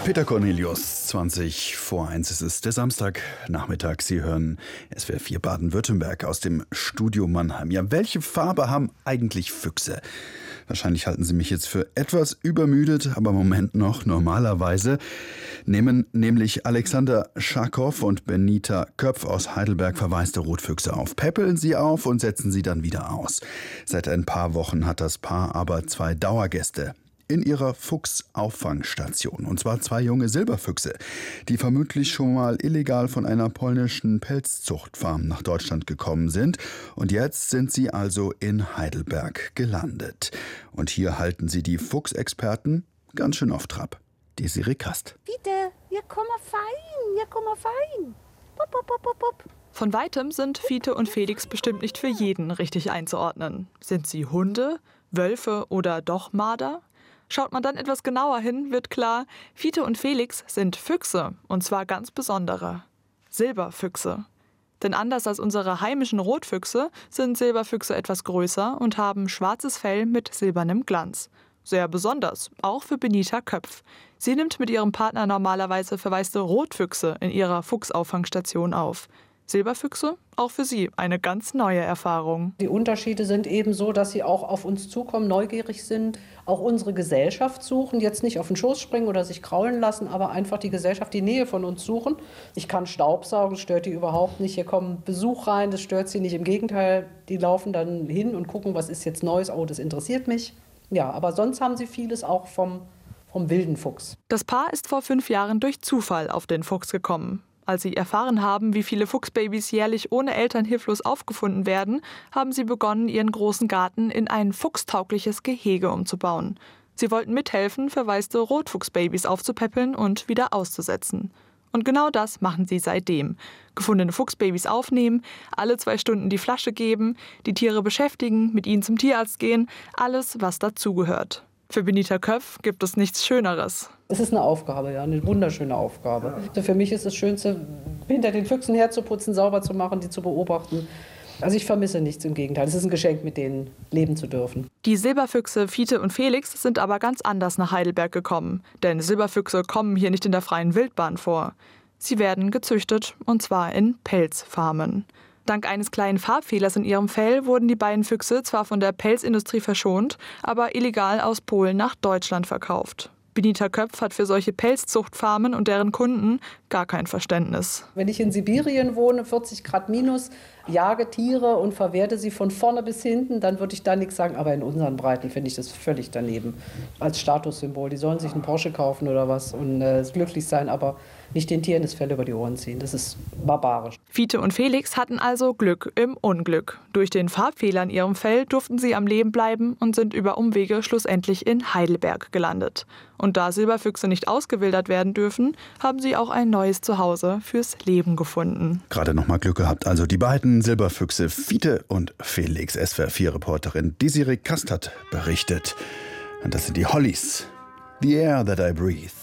Peter Cornelius, 20 vor 1. Es ist der Samstagnachmittag. Sie hören SWR 4 Baden-Württemberg aus dem Studio Mannheim. Ja, welche Farbe haben eigentlich Füchse? Wahrscheinlich halten Sie mich jetzt für etwas übermüdet, aber im Moment noch. Normalerweise nehmen nämlich Alexander Scharkow und Benita Köpf aus Heidelberg verwaiste Rotfüchse auf, päppeln sie auf und setzen sie dann wieder aus. Seit ein paar Wochen hat das Paar aber 2 Dauergäste in ihrer Fuchsauffangstation. Und zwar 2 junge Silberfüchse, die vermutlich schon mal illegal von einer polnischen Pelzzuchtfarm nach Deutschland gekommen sind. Und jetzt sind sie also in Heidelberg gelandet. Und hier halten sie die Fuchsexperten ganz schön auf Trab. Desiree Kast. Bitte, ja komm mal fein, ja komm mal fein. Pop, pop, pop, pop, pop. Von weitem sind Fiete und Felix bestimmt nicht für jeden richtig einzuordnen. Sind sie Hunde, Wölfe oder doch Marder? Schaut man dann etwas genauer hin, wird klar, Fiete und Felix sind Füchse, und zwar ganz besondere. Silberfüchse. Denn anders als unsere heimischen Rotfüchse sind Silberfüchse etwas größer und haben schwarzes Fell mit silbernem Glanz. Sehr besonders, auch für Benita Köpf. Sie nimmt mit ihrem Partner normalerweise verwaiste Rotfüchse in ihrer Fuchsauffangstation auf. Silberfüchse, auch für sie eine ganz neue Erfahrung. Die Unterschiede sind eben so, dass sie auch auf uns zukommen, neugierig sind, auch unsere Gesellschaft suchen, jetzt nicht auf den Schoß springen oder sich kraulen lassen, aber einfach die Gesellschaft, die Nähe von uns suchen. Ich kann Staubsaugen, stört die überhaupt nicht. Hier kommt Besuch rein, das stört sie nicht. Im Gegenteil, die laufen dann hin und gucken, was ist jetzt Neues. Oh, das interessiert mich. Ja, aber sonst haben sie vieles auch vom wilden Fuchs. Das Paar ist vor 5 Jahren durch Zufall auf den Fuchs gekommen. Als sie erfahren haben, wie viele Fuchsbabys jährlich ohne Eltern hilflos aufgefunden werden, haben sie begonnen, ihren großen Garten in ein fuchstaugliches Gehege umzubauen. Sie wollten mithelfen, verwaiste Rotfuchsbabys aufzupäppeln und wieder auszusetzen. Und genau das machen sie seitdem. Gefundene Fuchsbabys aufnehmen, alle 2 Stunden die Flasche geben, die Tiere beschäftigen, mit ihnen zum Tierarzt gehen, alles, was dazugehört. Für Benita Köpf gibt es nichts Schöneres. Es ist eine Aufgabe, ja, eine wunderschöne Aufgabe. Also für mich ist das Schönste, hinter den Füchsen herzuputzen, sauber zu machen, die zu beobachten. Also ich vermisse nichts, im Gegenteil. Es ist ein Geschenk, mit denen leben zu dürfen. Die Silberfüchse Fiete und Felix sind aber ganz anders nach Heidelberg gekommen. Denn Silberfüchse kommen hier nicht in der freien Wildbahn vor. Sie werden gezüchtet, und zwar in Pelzfarmen. Dank eines kleinen Farbfehlers in ihrem Fell wurden die beiden Füchse zwar von der Pelzindustrie verschont, aber illegal aus Polen nach Deutschland verkauft. Benita Köpf hat für solche Pelzzuchtfarmen und deren Kunden gar kein Verständnis. Wenn ich in Sibirien wohne, 40 Grad minus, jage Tiere und verwerte sie von vorne bis hinten, dann würde ich da nichts sagen. Aber in unseren Breiten finde ich das völlig daneben. Als Statussymbol. Die sollen sich einen Porsche kaufen oder was und glücklich sein, aber nicht den Tieren das Fell über die Ohren ziehen. Das ist barbarisch. Fiete und Felix hatten also Glück im Unglück. Durch den Farbfehler in ihrem Fell durften sie am Leben bleiben und sind über Umwege schlussendlich in Heidelberg gelandet. Und da Silberfüchse nicht ausgewildert werden dürfen, haben sie auch ein neues Zuhause fürs Leben gefunden. Gerade noch mal Glück gehabt. Also die beiden Silberfüchse Fiete und Felix. SWR 4-Reporterin Desiree Kast hat berichtet. Und das sind die Hollies. The Air That I Breathe.